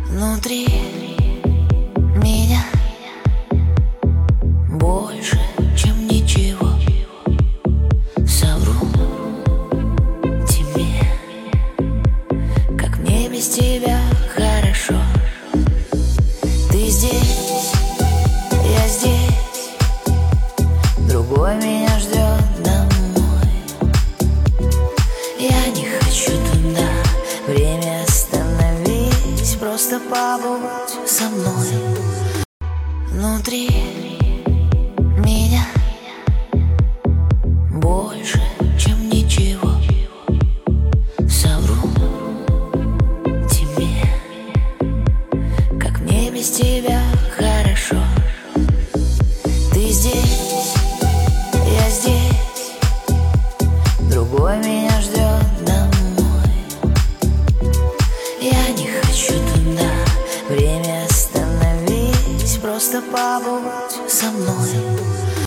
Внутри меня больше, чем ничего. Совру тебе, как мне без тебя хорошо. Ты здесь, я здесь, другой меня ждет домой. Я не хочу туда, время остановись, просто побудь со мной. Внутри меня больше, чем ничего. Совру тебе, как мне без тебя хорошо. Ты здесь, я здесь, другой меня ждет домой. Я не хочу туда, время остановись, просто побудь со мной.